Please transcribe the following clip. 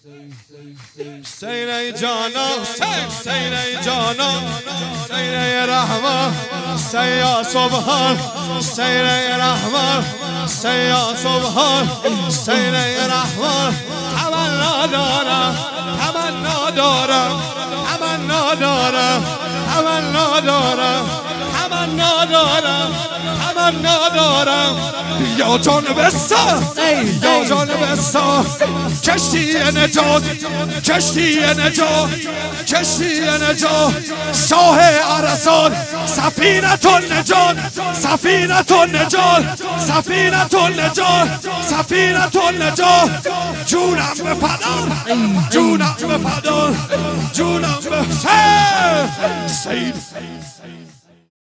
سینه جانم سینه جانم سینه رحمت سیا سبحان سینه رحمت سیا سبحان سینه رحمت تمنا دارم تمنا دارم تمنا دارم تمنا دارم تمنا دارم تمنا دارم یا جانب سر یا جانب سر کشتی نجات کشتی نجات کشتی نجات شاه عرصات سفینه النجات سفینه النجات سفینه النجات سفینه النجات جونم بپدر جونم بپدر جونم به سید